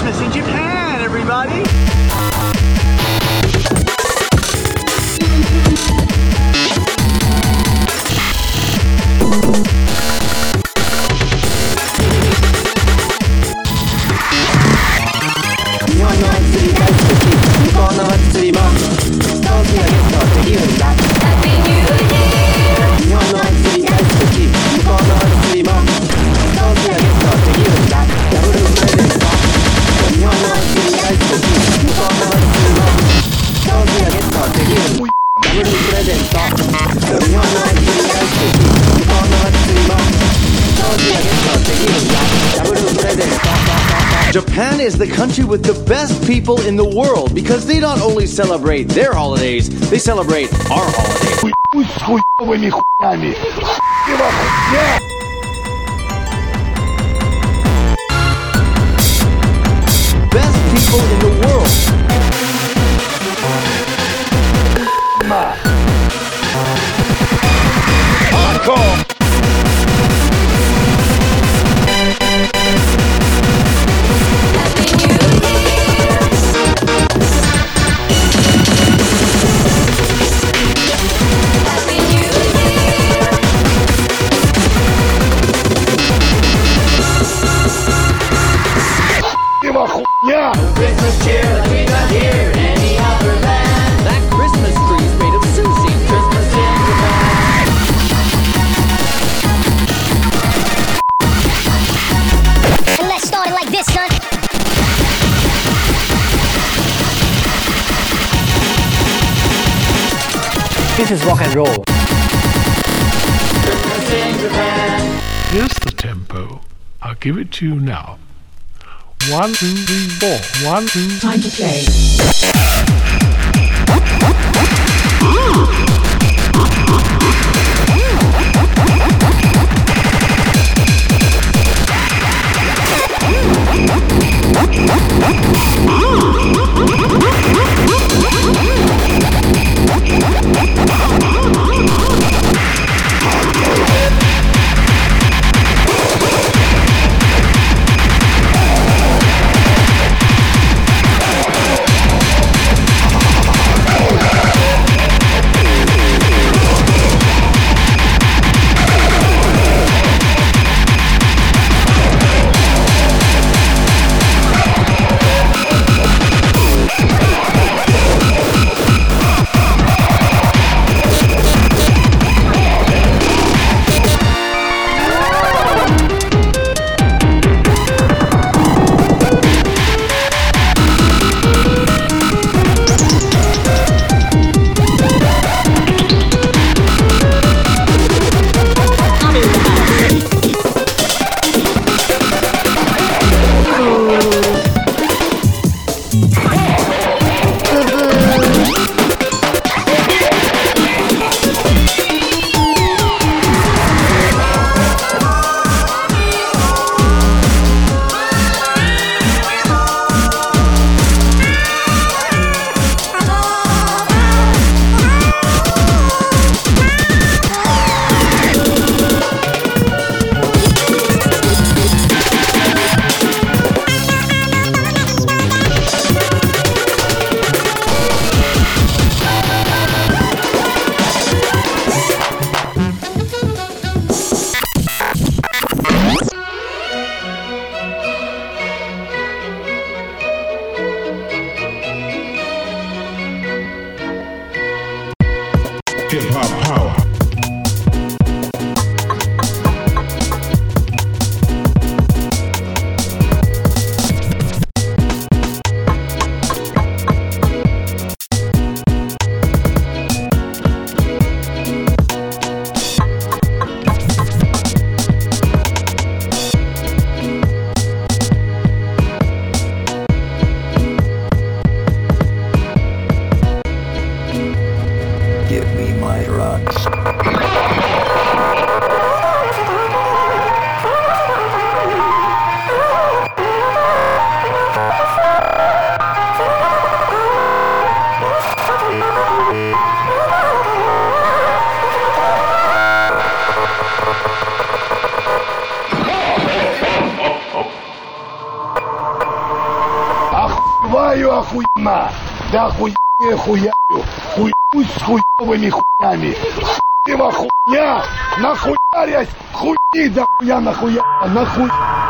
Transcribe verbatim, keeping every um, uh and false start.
Christmas in Japan, everybody! Japan is the country with the best people in the world because they not only celebrate their holidays, they celebrate our holidays. Best people in the world. Hardcore. Christmas cheer like we got here in any other land. That Christmas tree is made of sushi. Christmas in Japan. And let's start it like this, son. This is rock and roll. Christmas in Japan. Here's the tempo. I'll give it to you now. One, two, three, four. One, two, Time to play. Hip Hop Power. Give me my drugs. охуенно. Да охуеннее хуяю. Хуюсь с хуевыми хуями. Хуева хуйня. Нахуярясь. Хуйни да хуя нахуя. Нахуй.